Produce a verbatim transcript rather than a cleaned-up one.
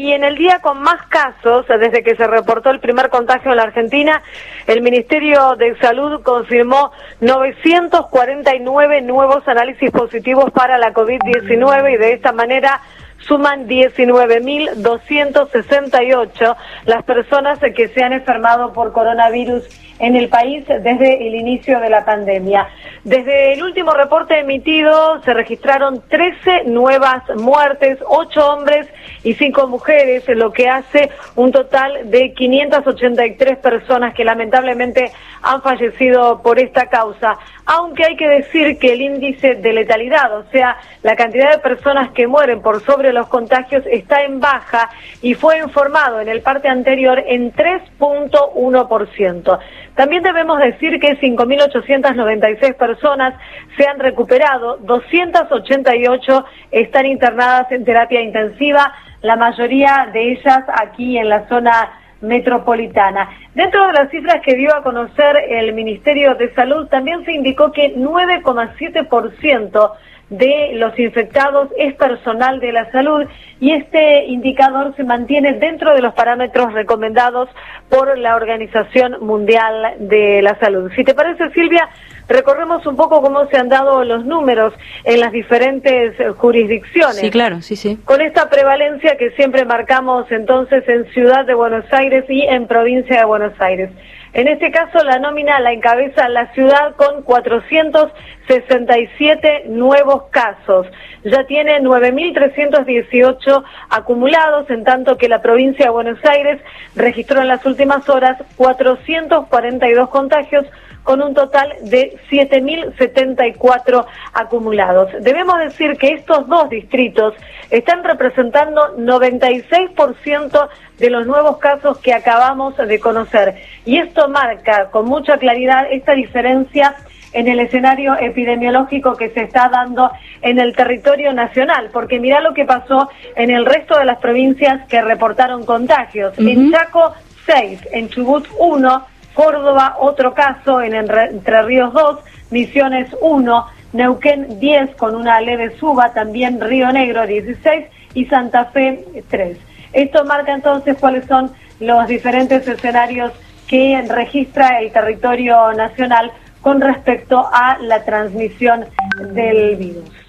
y en el día con más casos, desde que se reportó el primer contagio en la Argentina, el Ministerio de Salud confirmó novecientos cuarenta y nueve nuevos análisis positivos para la COVID diecinueve y de esta manera suman diecinueve mil doscientos sesenta y ocho las personas que se han enfermado por coronavirus en el país desde el inicio de la pandemia. Desde el último reporte emitido se registraron trece nuevas muertes, ocho hombres y cinco mujeres, lo que hace un total de quinientas ochenta y tres personas que lamentablemente han fallecido por esta causa. Aunque hay que decir que el índice de letalidad, o sea, la cantidad de personas que mueren por sobre los contagios, está en baja y fue informado en el parte anterior en tres punto uno por ciento. También debemos decir que cinco mil ochocientas noventa y seis personas se han recuperado, doscientas ochenta y ocho están internadas en terapia intensiva, la mayoría de ellas aquí en la zona metropolitana. Dentro de las cifras que dio a conocer el Ministerio de Salud, también se indicó que nueve coma siete por ciento de los infectados es personal de la salud y este indicador se mantiene dentro de los parámetros recomendados por la Organización Mundial de la Salud. Si te parece, Silvia, recorremos un poco cómo se han dado los números en las diferentes jurisdicciones. Sí, claro, sí, sí. Con esta prevalencia que siempre marcamos entonces en Ciudad de Buenos Aires y en Provincia de Buenos Aires. En este caso, la nómina la encabeza la ciudad con cuatrocientos sesenta y siete nuevos casos. Ya tiene nueve mil trescientos dieciocho acumulados, en tanto que la provincia de Buenos Aires registró en las últimas horas cuatrocientos cuarenta y dos contagios, con un total de siete mil setenta y cuatro acumulados. Debemos decir que estos dos distritos están representando noventa y seis por ciento de los nuevos casos que acabamos de conocer. Y esto marca con mucha claridad esta diferencia en el escenario epidemiológico que se está dando en el territorio nacional, porque mirá lo que pasó en el resto de las provincias que reportaron contagios. Uh-huh. En Chaco, seis, en Chubut, uno, Córdoba, otro caso, en Entre Ríos, dos, Misiones, uno, Neuquén, diez, con una leve suba, también Río Negro, dieciséis, y Santa Fe, tres. Esto marca entonces cuáles son los diferentes escenarios que registra el territorio nacional con respecto a la transmisión del virus.